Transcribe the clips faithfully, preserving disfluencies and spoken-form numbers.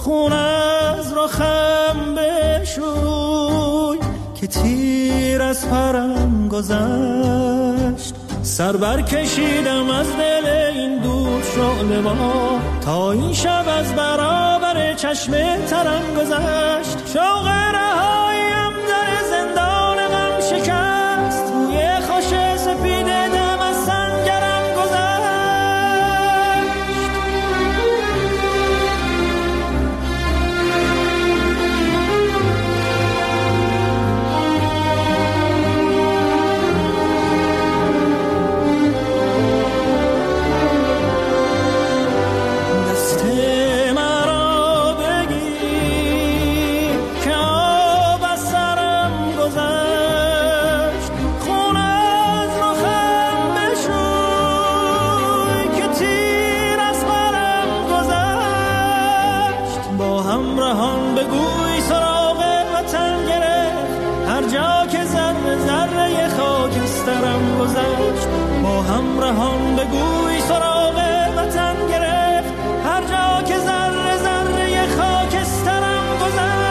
خون از رخم بشوی که تیر از پرم گذشت. سر بر کشیدم از دل این دور شعله با تا این شب از برابر چشم ترم گذشت. شوق رهاییم در زندان غم شکست، توی خوش سپید دم از سنگرم گذشت. با همراهان بگوی سراغ وطن گرفت، هر جا که ذره ذره خاکسترم گذشت.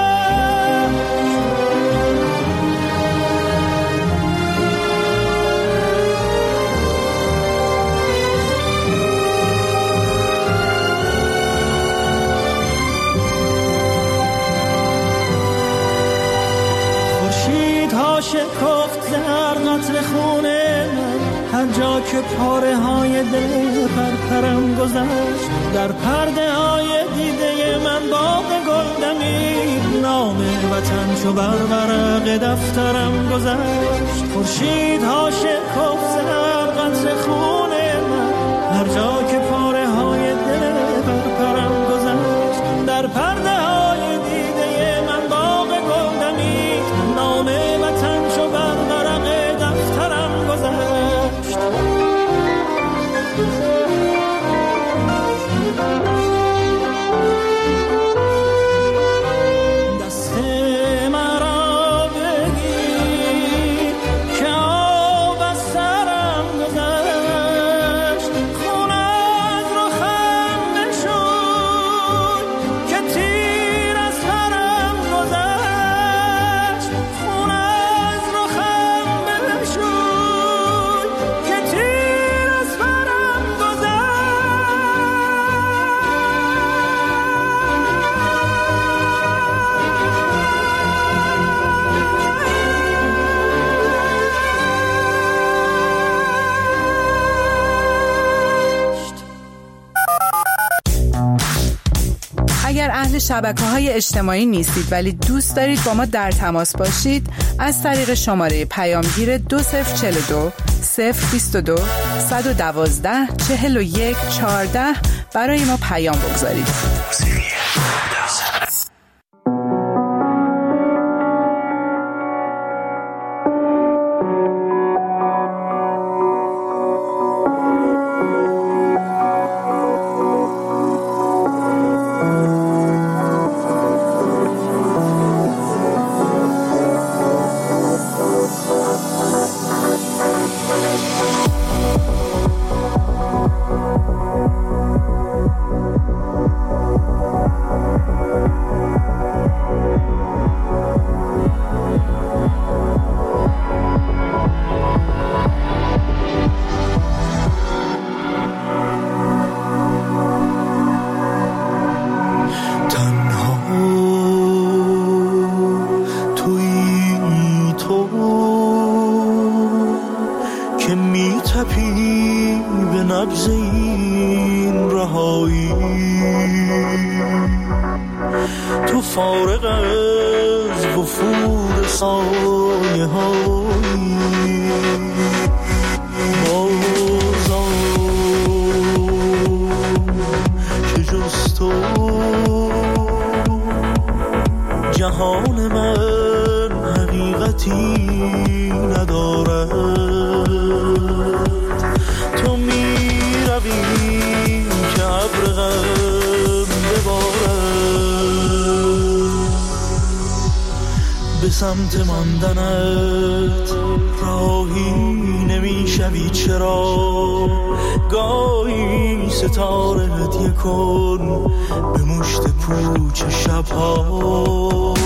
خورشید ها شکفت در قطر خونه، هر جا که پاره های دل پرپرم گذشت. در پرده های دیده من باغ گل دمید، نام وطن چو بر ورق دفترم گذشت. خورشید ها شکفت در قطر خون من، هر جا که پاره های دل پرپرم گذشت. در پرده های دیده من باغ گل دمید، نام وطن چو بر ورق دفترم گذشت. اهل شبکه‌های اجتماعی نیستید ولی دوست دارید با ما در تماس باشید، از طریق شماره پیامگیر دو صفر چهل و دو صفر بیست و دو صد و دوازده چهل و یک چهارده برای ما پیام بگذارید. جهان من حقیقتی ندارد، تو می روی که ابر غم ببارد، به سمت ماندنت راهی نمیشوی چرا گاهی ستاره هدیه کن به مشت پوچ شبها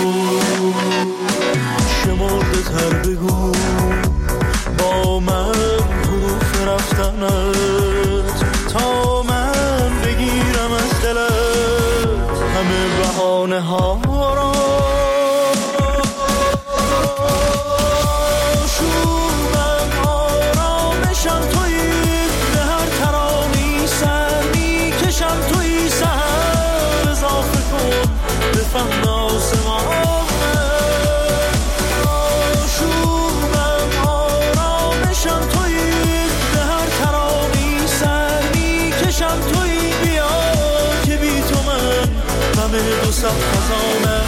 شمرده تر بگو با من حروف رفتنت تا من بگیرم از دلت همه بهانه ها را شومم آرامشم تویی به هر ترانی سر میکشم تویی سر اضافه کن به فهم آسمان شومم آرامشم تویی به هر ترانی سر میکشم تویی بیا که بی تو من همه دو صد خزانه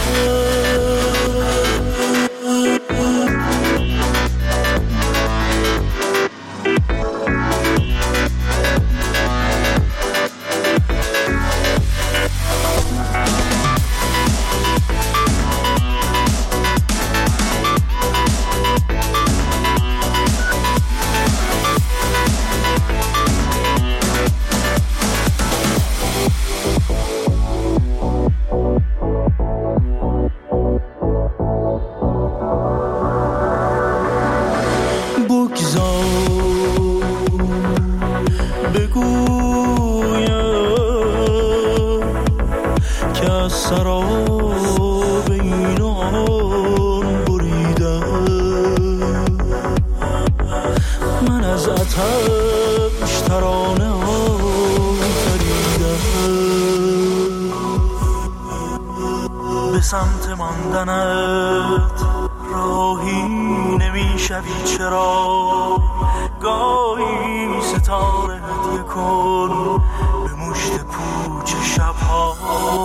سمت ماندنت راهی نمیشوی چرا گاهی ستاره هدیه کن به مشت پوچ شبها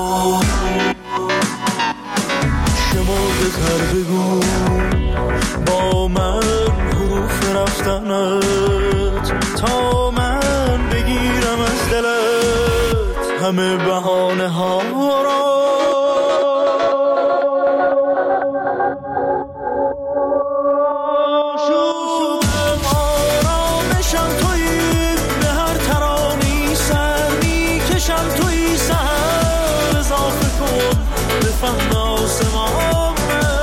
شمرده تر بگو با من حروف رفتنت تا من بگیرم از دلت همه بهانه ها را فهم آسمان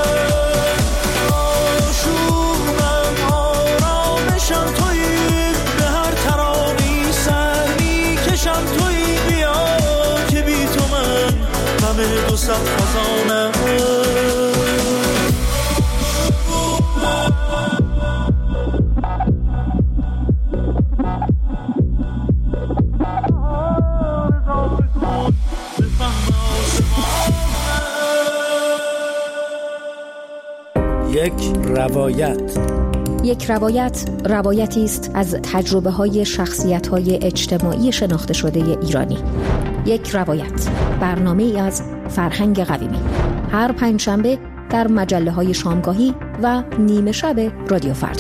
شومم آرامشم تویی به هر ترانی سر میکشم تویی بیا که بی تو من همه دو صد خزانه یک روایت. یک روایت روایتی است از تجربه‌های شخصیت‌های اجتماعی شناخته شده ایرانی. یک روایت، برنامه‌ای از فرهنگ قویمی، هر پنجشنبه در مجله‌های شامگاهی و نیمه شب رادیو فردا.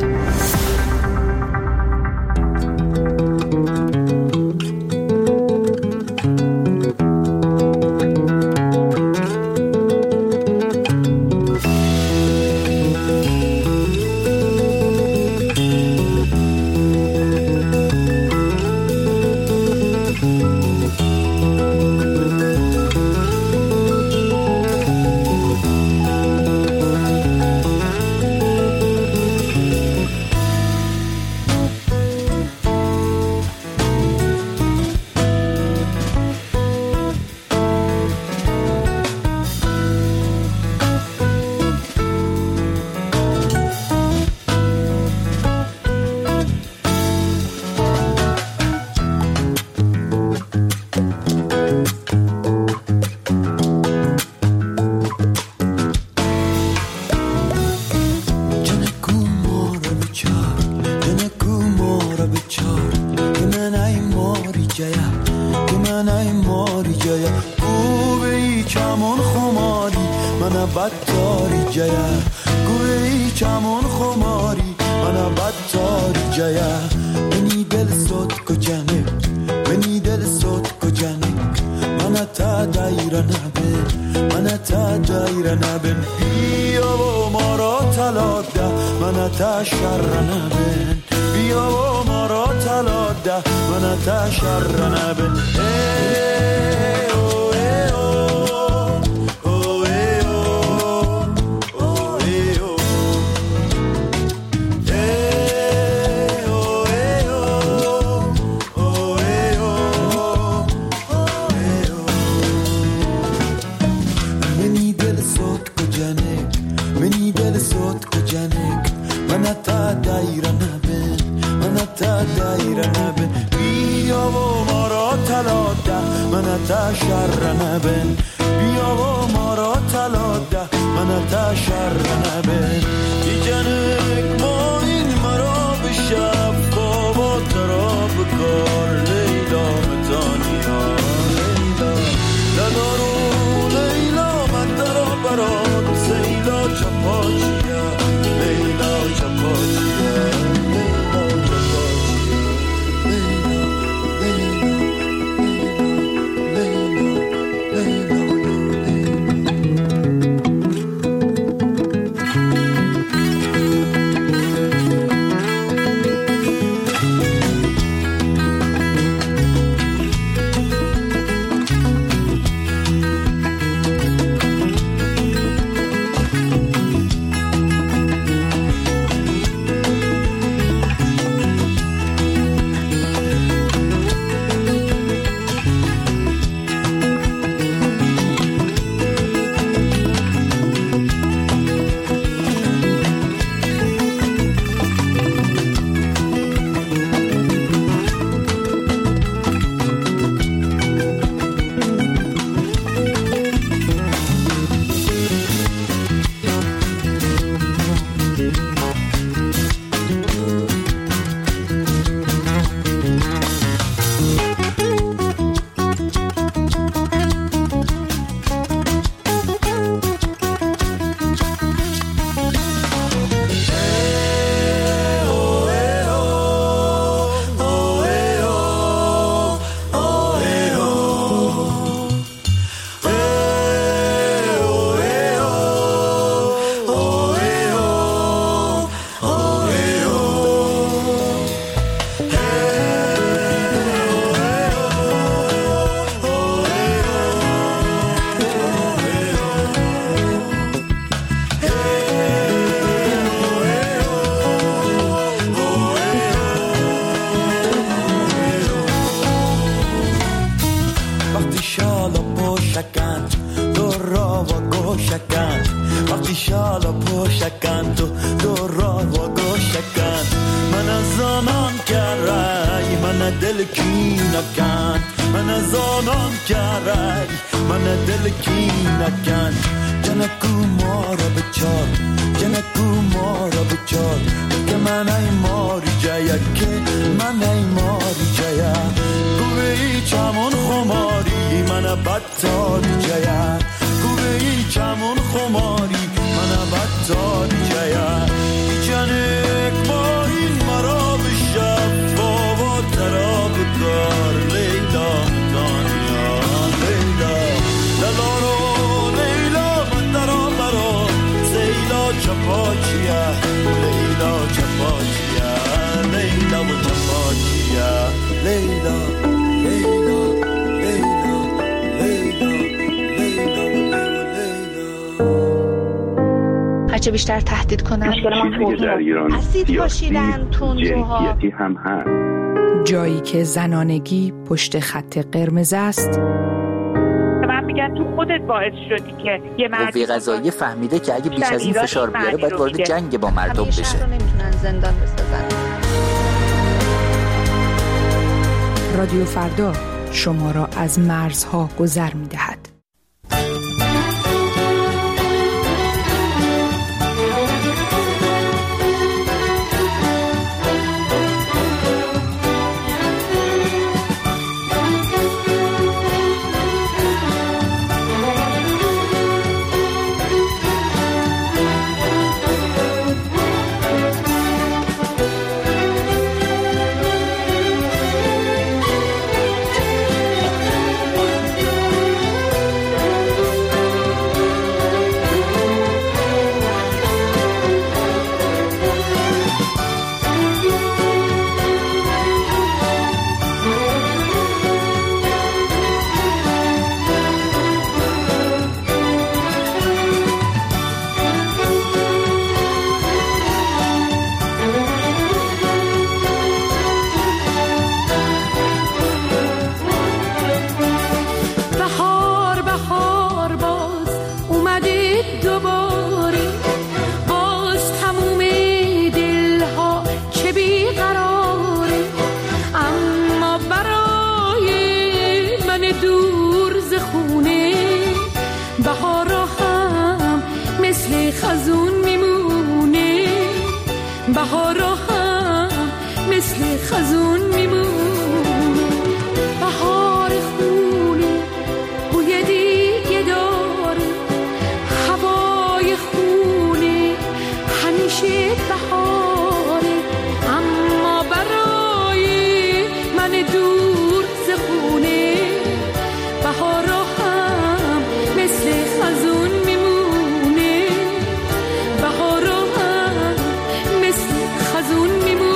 بدتاری جیا گوی چمون خماری من بدتاری جیا منی دل صوت کو جانه منی دل صوت کو جانه من تا دایره نبه من تا دایره نبه بیا و ما را طلاق ده من تا شر نبه بیا و ما را طلا ده من تشر نبن تشر نبن بیا و ما را طلا ده من تشر نبن ای جنک ما این مرا به شب بابا ترا بکار لیلا متانیا لیلا لدارو لیلا من درا برات سیلا چپاچیا لیلا چپاچیا هرچه بیشتر تهدید کنن مشکل ما توهین اسید پاشیدن تندروها هم هست. جایی که زنانگی پشت خط قرمز است. من میگن تو خودت باعث شدی که یه مرد قوه قضاییه فهمیده که اگه بیش از این فشار بیاره باید وارد جنگ با مردم بشه. همیشه رو نمیتونن زندان بسازن. رادیو فردا شما را از مرزها گذر می‌دهد. دوباره. باز تموم دلها چه بیقراره، اما برای من دور ز خونه بهارا هم مثل خزون میمونه، بهارا هم مثل خزون میمونه. بهار خونه بوی دیگه داره، هوای خونه همیشه بهاره، اما برای من دور ز خونه بهارا هم مثل خزون میمونه، بهارا هم مثل خزون میمونه.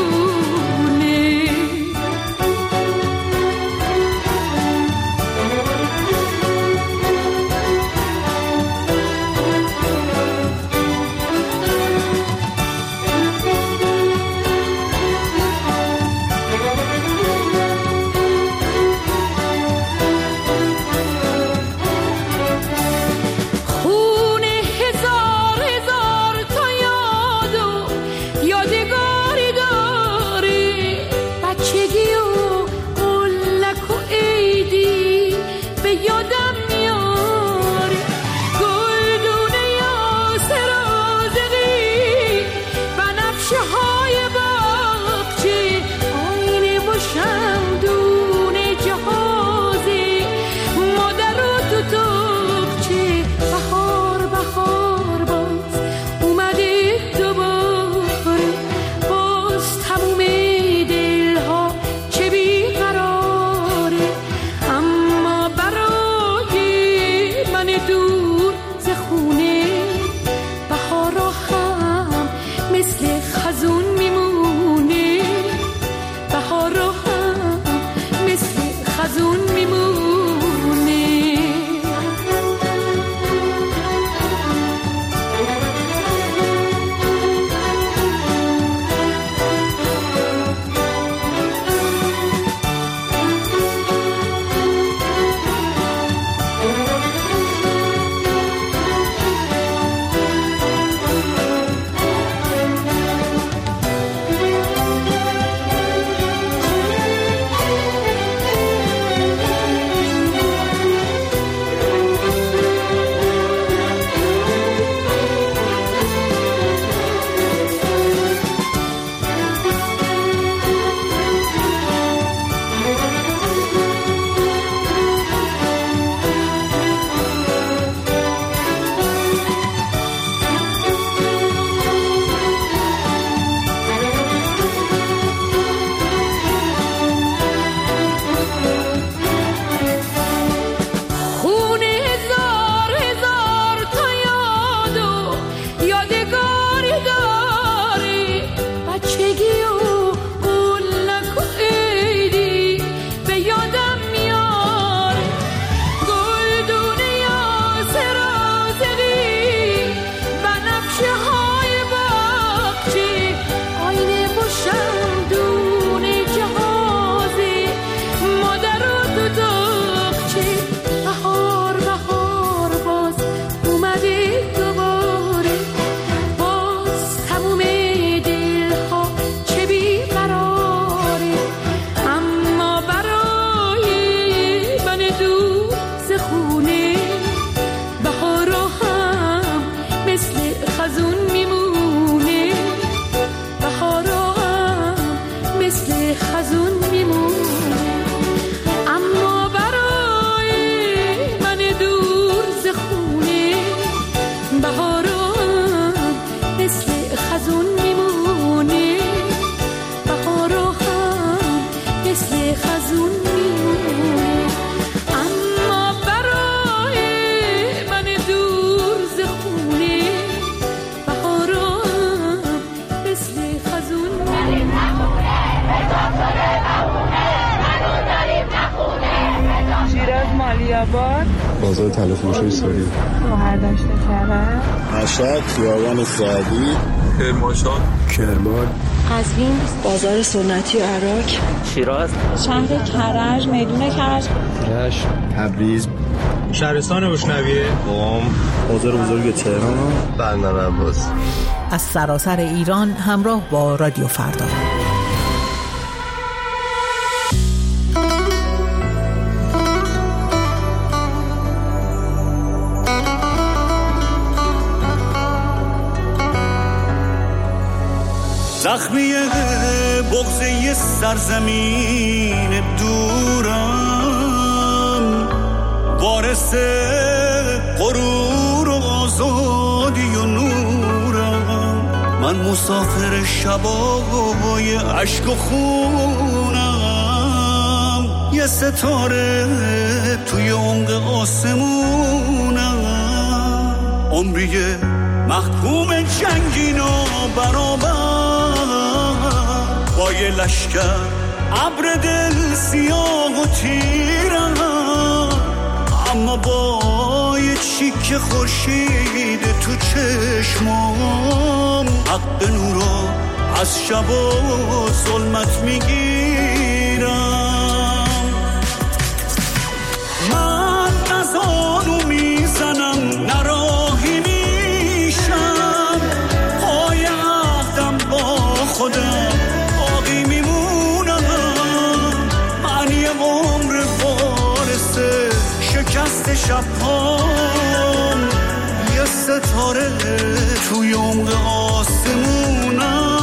آباد، بازار تلفروشی سوری، مهردشت کرد، مشهد، خیابان سعدی، کرمانشاه، کرمان، قزوین، بازار سنتی و عراق، شیراز، شهر کرج، میدون کرج، رشت، تبریز، شهرستان بشنویه قم بازار بزرگ تهران بندر عباس. از سراسر ایران همراه با رادیو فردا. زخمی بغضه سرزمین دورم، وارث غرور و آزادی و نورم. من مسافر شبای عشق و خونم، یه ستاره توی عمق آسمونم. عمریه محکوم جنگین و برابر با یه لشکر ابر دل سیاه و تیرم، اما با یه چیک خورشید تو چشمام حق نورا از شب و ظلمت میگیرم. من نزانو میزنم نراهی میشم، پای عهدم با خودم باقی میمونم. من یه عمر وارث شکست شبهام، یه ستاره توی عمق آسمونم.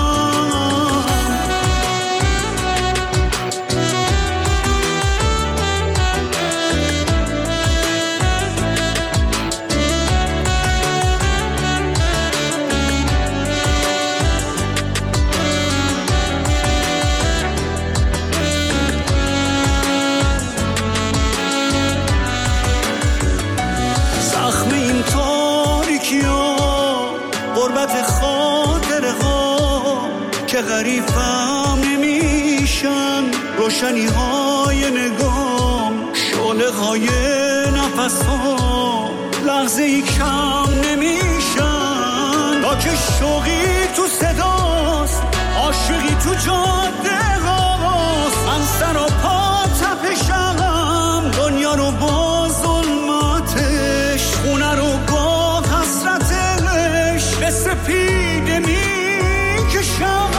که غریبم نمیشن روشنی های نگام، شعله های نفس ها لحظه ای کم نمیشن. تا که شوقی تو صداست، عاشقی تو جاده هاست. من سر و پا تپشم، دنیا رو با ظلمتش، خونه رو با حسرتش به سپیده میکشم.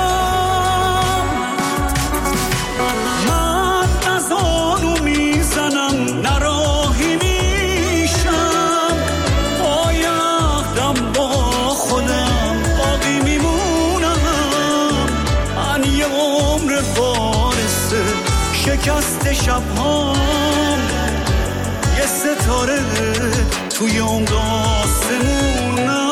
نراهی میشم، پای عهدم با خودم باقی میمونم. من یه عمر وارث شکست شبهام، یه ستاره توی عمق آسمونم.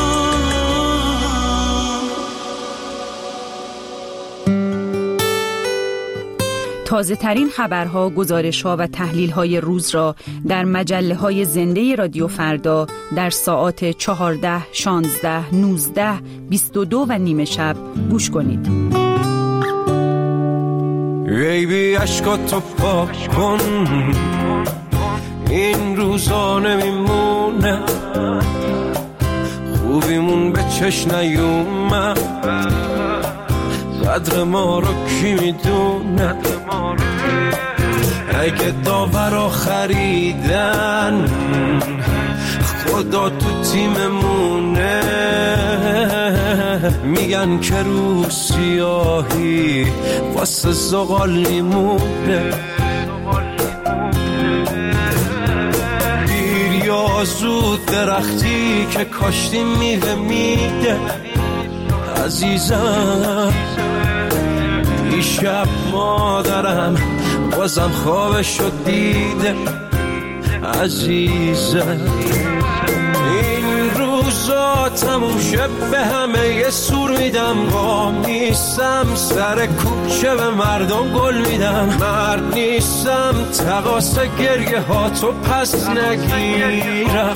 تازه ترین خبرها، گزارش‌ها و تحلیل‌های روز را در مجله‌های زنده رادیو فردا در ساعات چهارده، شانزده، نوزده، بیست و دو و نیمه شب گوش کنید. بیبی عشقاتو پاک کن، این روزا نمیمونه، خوبیمون به چش نیومد، قدر ما رو کی میدونه؟ اگه داورا خریدن، خدا تو تیممونه، میگن که رو سیاهی واسه زغال میمونه. دیر یا زود درختی که کاشتی میوه میده عزیزم. دیشب مادرم بازم خوابشو دیده عزیزم. این روزا تموم شد به همه یه سور میدم، قام نیستم سر کوچه به مردم گل میدم، مرد نیستم تقاس گریه ها تو پس نگیرم.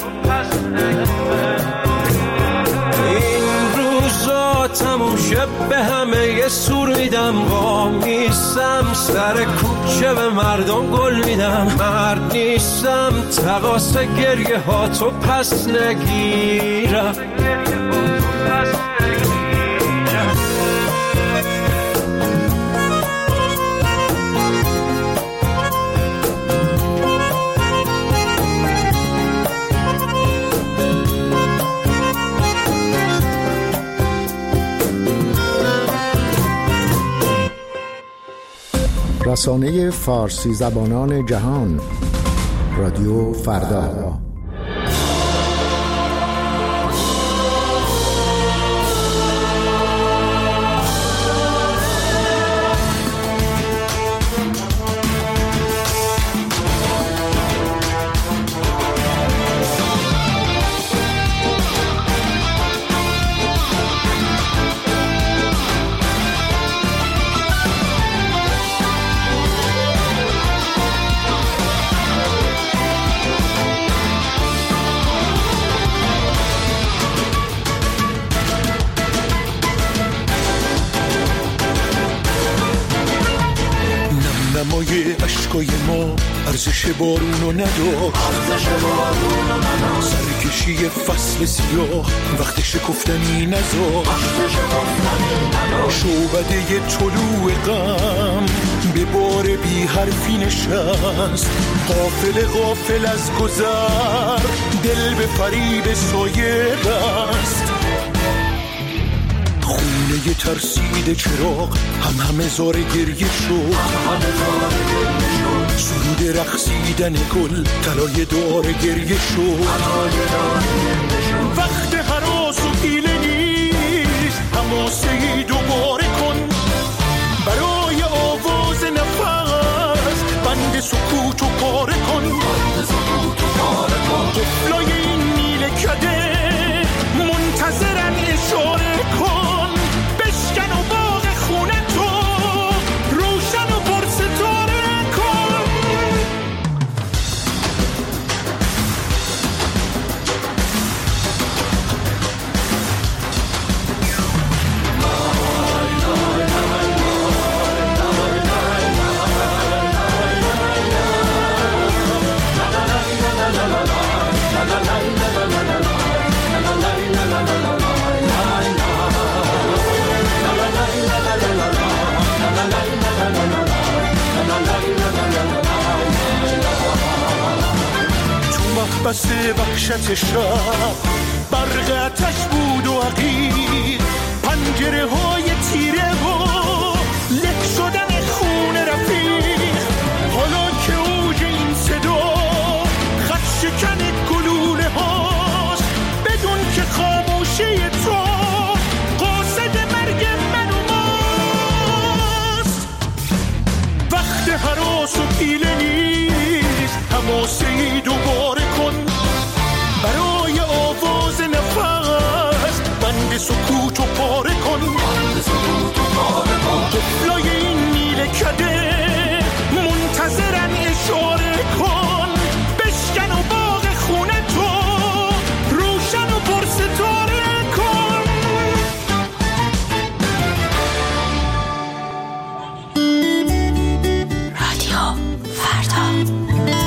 تموم شب به همه یه سور میدم، قام نیستم سر کوچه به مردم گل میدم، مرد نیستم تقاس گریه ها تو پس نگیرم. رسانه فارسی زبانان جهان، رادیو فردا. اشکای ما ارزش بارونو نداشت، سرکشی فصل سیاه وقت شکفتنی نذاشت، شعبده طلوع غم به بار بی حرفی نشست، غافل غافل از گذر دل به فریب سایه بست، خونه ترسید چراغ هم همه زار گریه شد، سرود رقصیدن گل طلای دار گریه شد، وقت هراس و حیله نیست، حماسه‌ای دوباره کن برای آواز نفس، بند سکوت و پاره کن، قفلای این نیل کده منتظرن اشاره کن، بشکن و باغ خونه تو روشن و پرستاره کن. بس وحشت شب برق آتش بود و عقیق، پنجره های تیره و له شدن خون رفیق، حالا که اوج این صدا خط شکن گلوله هاست، بدون که خاموشی تو قاصد مرگ من و ماست، وقت هراس و پیله نیست، حماسه‌ای دوباره کن برای آواز نفس، بند سکوت و پاره کن، قفلای این نیل کده منتظرن اشاره کن، بشکن و باغ خونه تو روشن و پرستاره کن. رادیو فردا.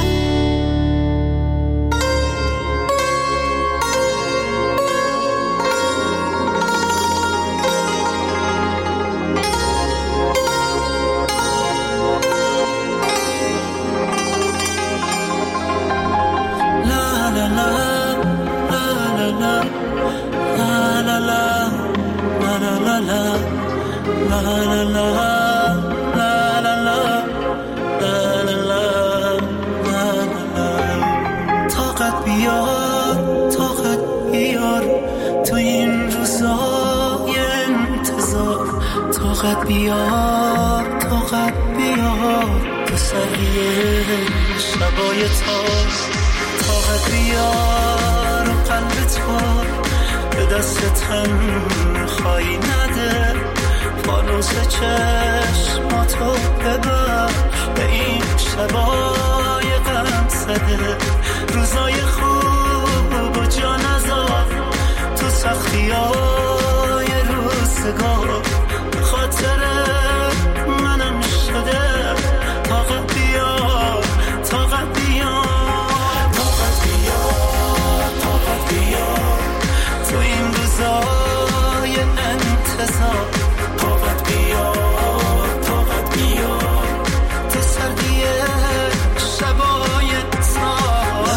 طاقت بیار طاقت بیار تو این روزای انتظار، طاقت بیار طاقت بیار تو سریع شبای تار، طاقت بیار قلب تو به دست تنهایی نده، فانوس چشماتو ببر به این شبای غم زده، روزای خوب و جا نذار تو سختیای روزگار، خاطر منم شده، طاقت بیار طاقت بیار طاقت بیار طاقت بیار تو این روزای انتظار، طاقت بیار طاقت بیار تو سردی شبای تار،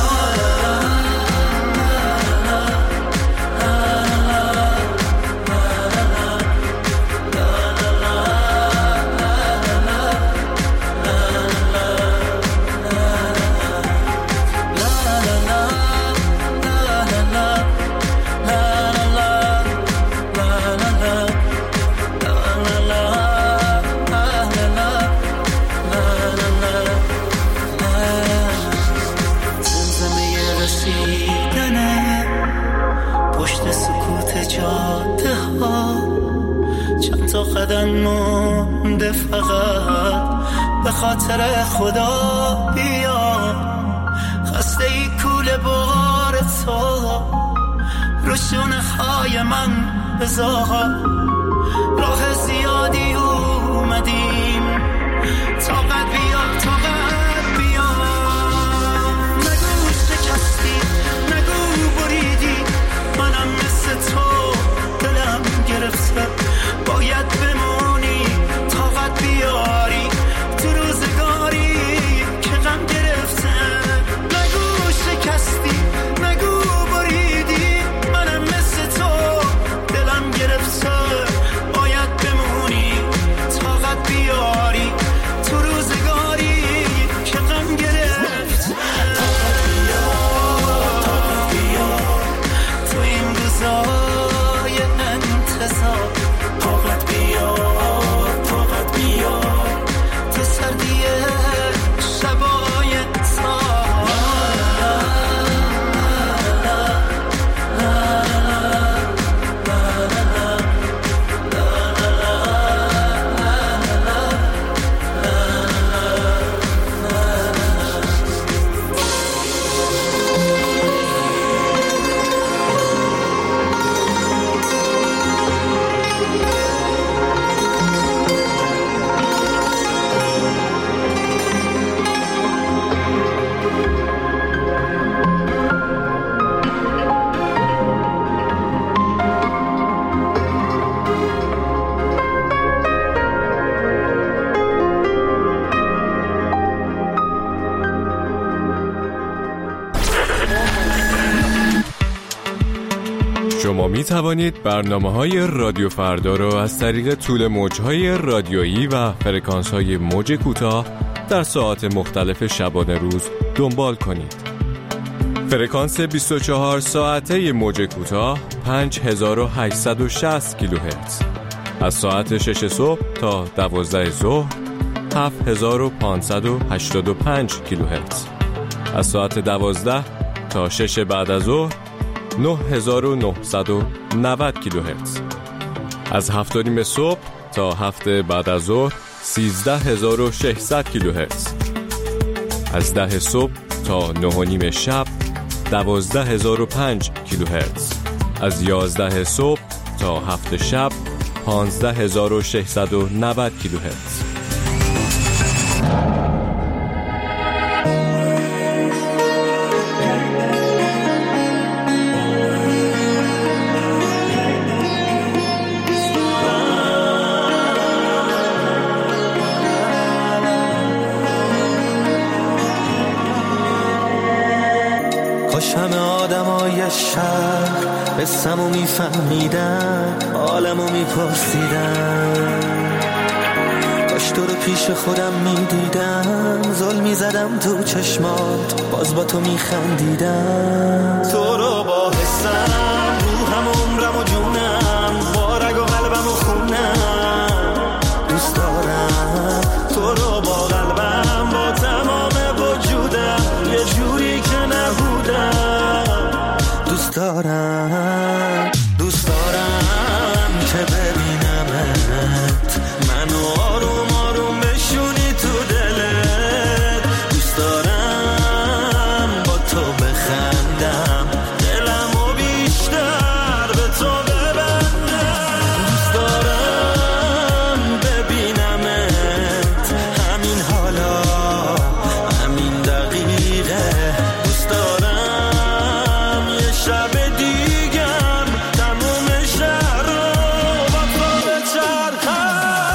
جاده ها چند تا قدم مونده فقط به خاطر خدا بیا خسته ای کوله بار تو رو شونه های من بذار راه زیادی اومدیم طاقت بیا طاقت بیا نگو شکستی نگو بریدی منم مثل تو دلم گرفته باید بمونی طاقت بیاری تو روزگاری که غم گرفته نگو شکستی نگو بریدی منم مثل تو دلم گرفته باید بمونی طاقت بیاری تو روزگاری که غم گرفته طاقت بیار طاقت بیار تو این روزای انتظار طاقت بیار طاقت بیار تو سردی شبای سال شما می توانید برنامه‌های رادیو فردا را از طریق طول موج‌های رادیویی و فرکانس‌های موج کوتاه در ساعات مختلف شبانه روز دنبال کنید. فرکانس بیست و چهار ساعته موج کوتاه پنج هزار و هشتصد و شصت کیلوهرتز از ساعت شش صبح تا دوازده ظهر هفت هزار و پانصد و هشتاد و پنج کیلوهرتز از ساعت دوازده تا شش بعد از ظهر نه هزار و نهصد و نود کیلوهرتز از هفت و نیم صبح تا هفت بعد از ظهر سیزده هزار و ششصد کیلوهرتز از ده صبح تا نه و نیم شب دوازده هزار و پنج کیلوهرتز از یازده صبح تا هفت شب پانزده هزار و ششصد و نود کیلوهرتز. کاش همه آدمای شهر قصه‌مو میفهمیدن حالمو میپرسیدن کاش تو رو پیش خودم میدیدم ظلم میزدم تو چشمات باز با تو میخندیدم تو رو با حسم روحم عمرم و جونم با رگ و قلبم و خونم دوست دارم تو رو با قلبم با تمام وجودم یه جوری که نبودم دوست دارم دوست دارم که ببینمت منو آروم آروم بشونی تو دلت دوست دارم با تو بخندم دلمو بیشتر به تو ببندم دوست دارم ببینمت همین حالا همین دقیقه دوست دارم یه شب دیگم تموم شهر رو با تو بچرخم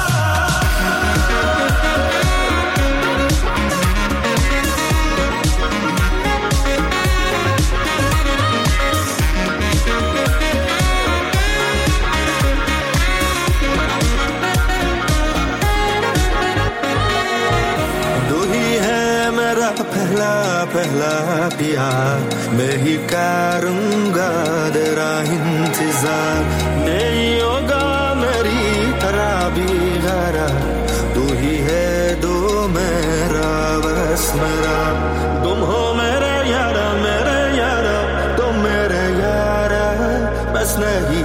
दो ही है मेरा पहला पहला प्यार मैं ही करूँगा तेरा इंतजार नहीं होगा मेरी तरह भी गरा तू ही है दो मेरा बस मेरा तुम हो मेरे यारा मेरे यारा तुम मेरे यारा बस بس نهی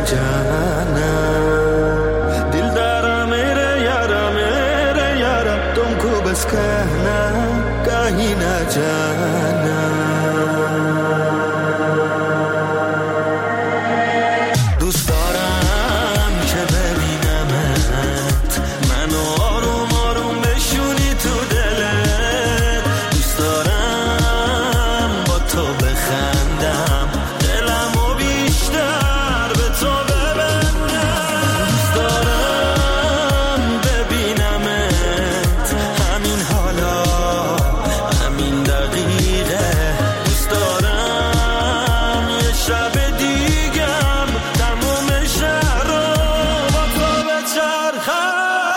جانم دل دارم میره یارم میره یارم तुमको बस कहना कहीं ना जाना دوست دارم که ببینمت منو آروم آروم بشونی تو دلت دوست دارم با تو بخندم دلمو بیشتر به تو ببندم دوست دارم ببینمت همین حالا همین دقیقه دوست دارم یه شب دیگم تموم شهر رو با تو بچرخم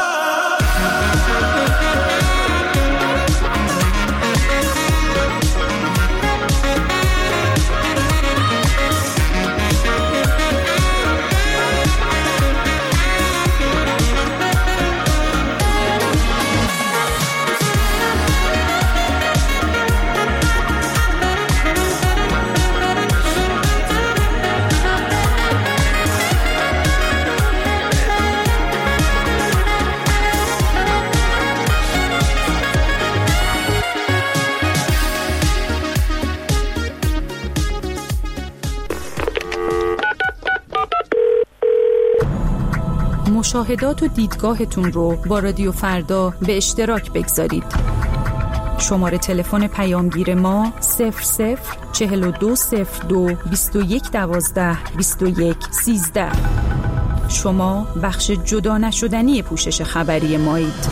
مشاهدات و دیدگاهتون رو با رادیو فردا به اشتراک بگذارید. شماره تلفن پیامگیر ما صفر صفر چهل و دو صفر دو بیست و یک دوازده بیست و یک سیزده. شما بخش جدا نشدنی پوشش خبری مایید.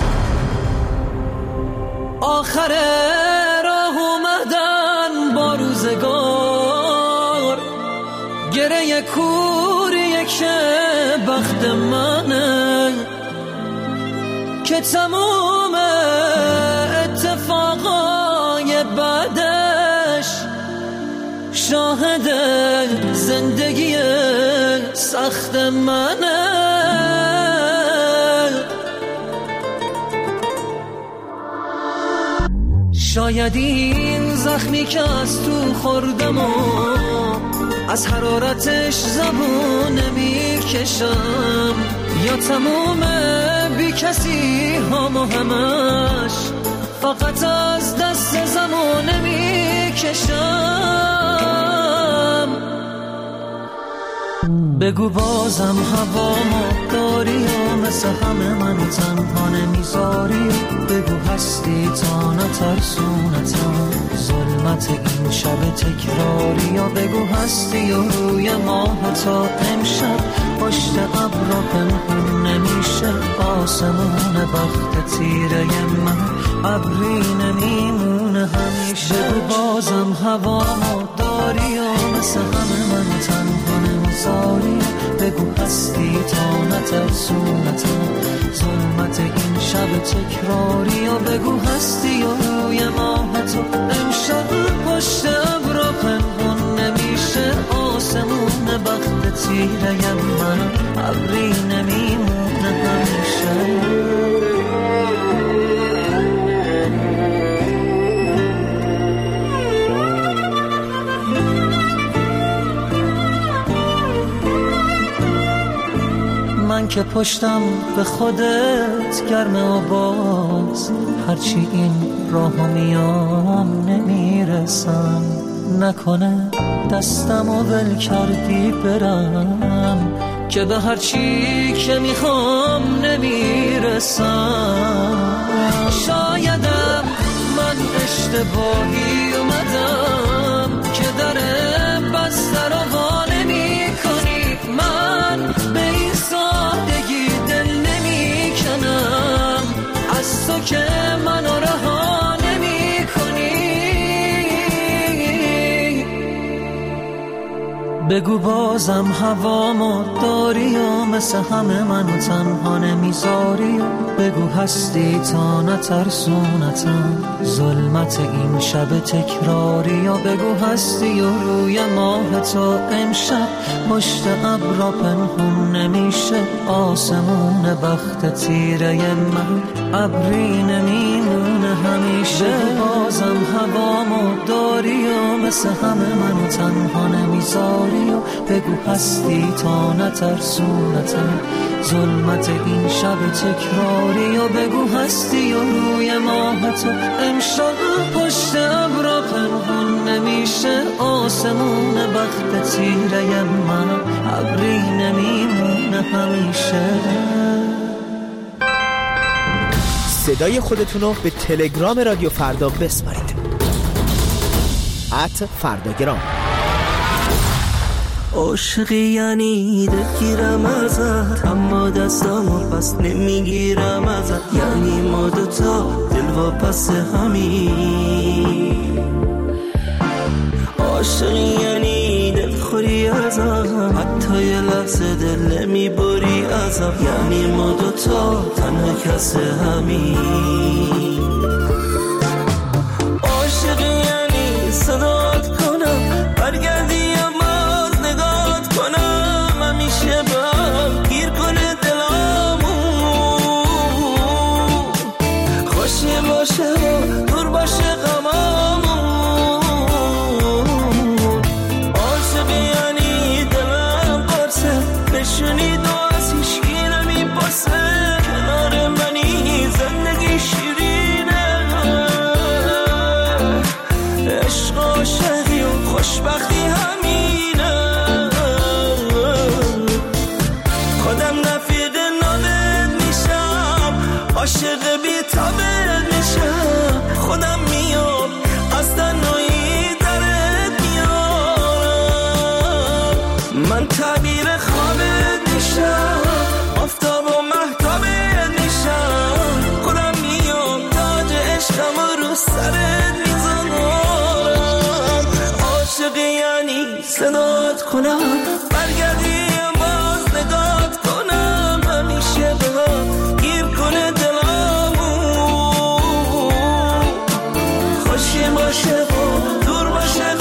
آخر راه اومدن با روزگار گره کوریه که بخت منه که تموم اتفاقای بعدش شاهد زندگی سخت منه شاید این زخمی که از تو خوردم و از حرارتش زبون نمیکشم یا تموم بی کسی هم و همش فقط از دست زمان نمیکشم بگو بازم هوامو داری و مثل همه منو تنها نمیذاری بگو هستی تا نترسونتم ظلمت این شب تکراری یا بگو هستی و روی ماه تا امشب پشت ابرا پنهون نمیشه آسمون بخت تیره من ابری نمیمونه همیشه بگو بازم هوامو داری و مثل همه منو تنها نمیذاری بگو هستی تا نترسونتم ظلمت این شب تکراری و بگو هستی و روی ماه تو امشب پشت ابرا پنهون نمیشه آسمون بخت تیره من ابری نمیمونه همیشه من که پشتم به خودت گرمه و باز هرچی این راهو میام نمیرسم نکنه دستمو ول کردی برم که به هرچی که میخوام نمیرسم شایدم من اشتباهی اومدم که در بسته رو وا نمی کنی من به این سادگی دل نمی کنم از تو که منو رها نمی کنی بگو بازم هوامو داری و مثل همه منو تنها نمیذاری بگو هستی تا نترسونتم ظلمت این شب تکراری و بگو هستی و روی ماه تو امشب پشت ابرا پنهون نمیشه آسمون بخت تیره من ابری نمیمونه همیشه بازم هوامو داری و مثل همه منو تنها نمیذاری و بگو هستی تا نترسونتم ظلمت این شب تکراری و بگو هستی و روی ماه تو امشب پشت ابرا پنهان نمیشه آسمون بخت تیره من ابری نمیمونه همیشه. صدای خودتونو به تلگرام رادیو فردا بسپارید ات فرداگرام. عاشقی یعنی دلگیرم ازت اما دستامو پس نمیگیرم ازت، یعنی ما دوتا دل واپس همین. عاشقی یعنی دلخوری ازم حتی یه لحظه دل نمیبری ازم، یعنی ما دوتا تنها کس همین. عاشقی یعنی صدات کنم برگردی همیشه با گیر کنه دلامو، خوشی باشه و دور باشه غمامون. عاشقی یعنی دلم قرصه بشونی دو از هیچکی نمیپرسه، کنار منی زندگی شیرینه. عشق عاشقی و خوشبختی همینه. عاشق بی تابت میشم خودم میام از تنهایی درت میام. من تعبیر خوابت میشم آفتاب و مهتابت میشم، خودم میام تاج عشقم رو سرت میذارم. عاشق یعنی صدات کنم برگردی باز نگات کنم همیشه بهم گیر کنه باشه و دور باشه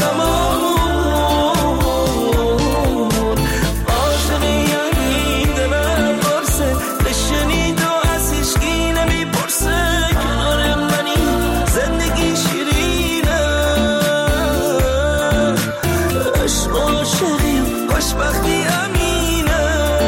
غمامون. عاشقی یعنی دلم قرصه بشنید و از هیچکی نمیپرسه، کنار منی زندگی شیرینه. عشق عاشقی و خوشبختی امینه.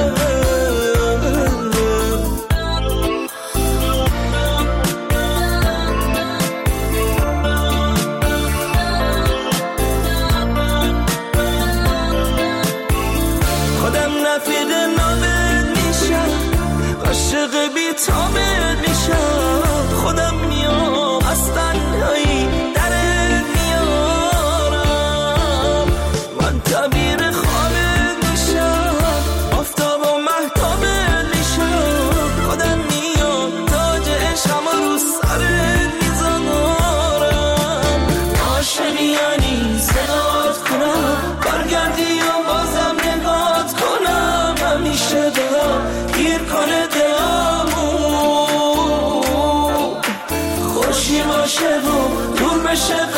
عاشق بی تابت میشم خودم میام از تنهایی درت میارم. من تعبیر خوابت میشم آفتاب و مهتابت میشم، خودم میام تاج عشقم رو سرت میذارم. عاشق یعنی صدات کنم برگردی و بازم نگات کنم همیشه دلم گیر کنه دلمو، خوشی باشه و دور بشه